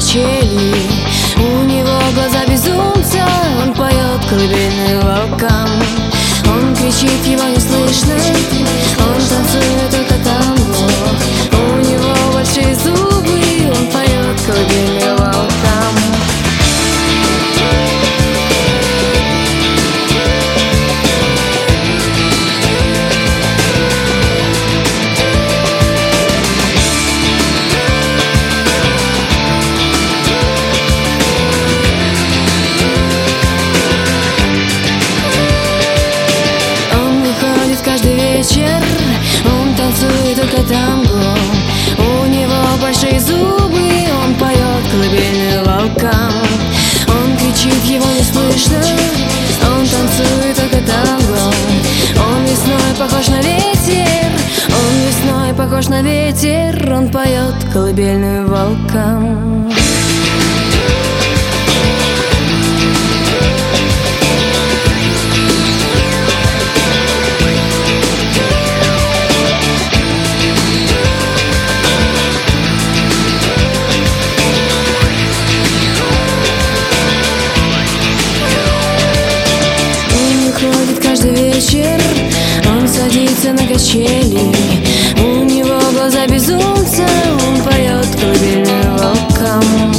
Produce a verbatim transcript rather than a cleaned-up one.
качели. У него глаза безумца, он поет колыбельную волкам. Он кричит, его не слышно, он танцует только танго. У него большие зубы, он поет колыбельную волкам. Он танцует только танго. У него большие зубы, он поет колыбельную волкам. Он кричит, его не слышно, он танцует только танго. Он весной похож на ветер, он весной похож на ветер, он поет колыбельную волкам. Он садится на качели, у него глаза безумца, он поет колыбельную волкам.